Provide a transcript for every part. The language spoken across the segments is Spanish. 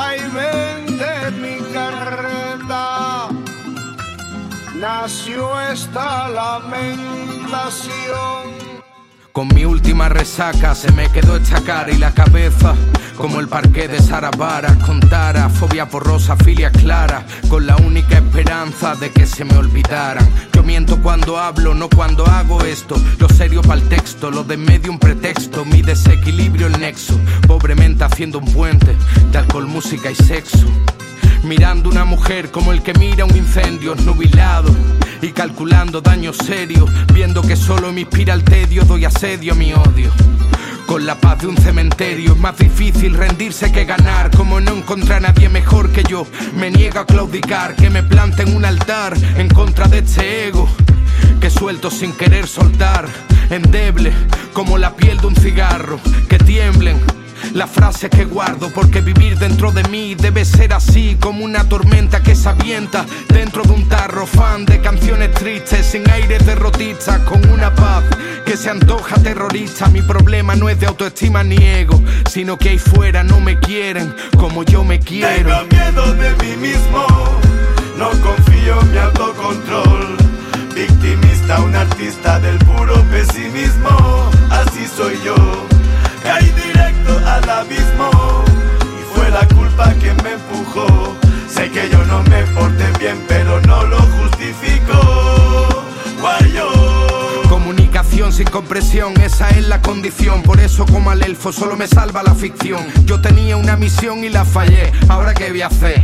vaivén de mi carreta nació esta lamentación. Con mi última resaca se me quedó esta cara y la cabeza como el parqué de Sarabara. Con tara, fobia borrosa, filia clara, con la única esperanza de que se me olvidaran. Yo miento cuando hablo, no cuando hago esto. Lo serio pa'l texto, lo de en medio un pretexto. Mi desequilibrio el nexo, pobremente haciendo un puente de alcohol, música y sexo. Mirando una mujer como el que mira un incendio nubilado y calculando daños serios, viendo que solo me inspira el tedio, doy asedio a mi odio. Con la paz de un cementerio es más difícil rendirse que ganar. Como no encontré a nadie mejor que yo, me niego a claudicar, que me planten un altar en contra de este ego que suelto sin querer soltar, endeble como la piel de un cigarro, que tiemblen las frases que guardo, porque vivir dentro de mí debe ser así, como una tormenta que se avienta dentro de un tarro. Fan de canciones tristes, sin aires derrotistas, con una paz que se antoja terrorista. Mi problema no es de autoestima ni ego, sino que ahí fuera no me quieren como yo me quiero. Tengo miedo de mí mismo, no confío en mi autocontrol. Victimista, un artista del puro pesimismo, así soy yo. Caí directo al abismo y fue la culpa que me empujó. Sé que yo no me porté bien, pero no lo justifico. Guayo. Comunicación sin compresión, esa es la condición. Por eso como al elfo solo me salva la ficción. Yo tenía una misión y la fallé, ¿ahora qué voy a hacer?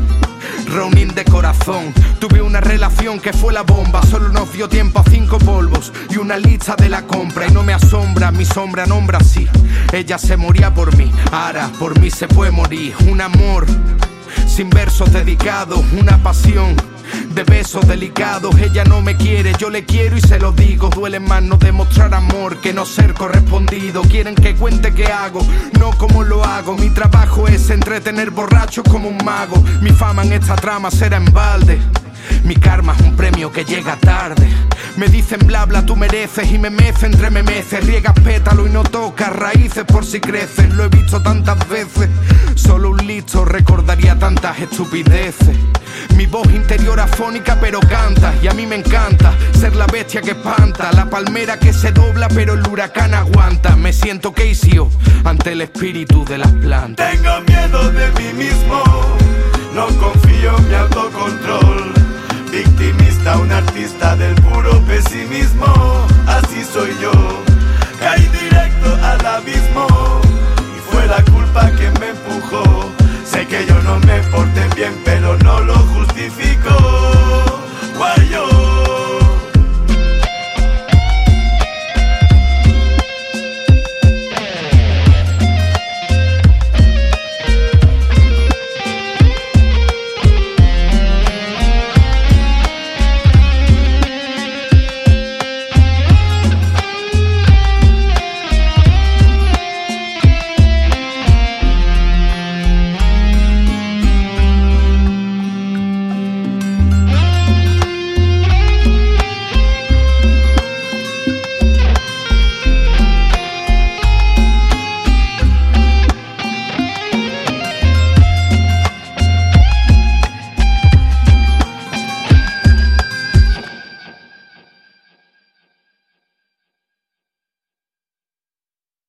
Ronin de corazón, tuve una relación que fue la bomba. Solo nos dio tiempo a 5 polvos y una lista de la compra. Y no me asombra, mi sombra nombra así. Ella se moría por mí, ahora por mí se puede morir. Un amor sin versos dedicados, una pasión de besos delicados. Ella no me quiere, yo le quiero y se lo digo. Duele más no demostrar amor que no ser correspondido. Quieren que cuente qué hago, no cómo lo hago. Mi trabajo es entretener borrachos como un mago. Mi fama en esta trama será en balde, mi karma es un premio que llega tarde. Me dicen bla bla, tú mereces, y me mece entre memeces. Riegas pétalo y no tocas raíces por si creces. Lo he visto tantas veces, solo un listo recordaría tantas estupideces. Mi voz interior afónica pero canta, y a mí me encanta ser la bestia que espanta, la palmera que se dobla pero el huracán aguanta. Me siento KCO ante el espíritu de las plantas. Tengo miedo de mí mismo, no confío en mi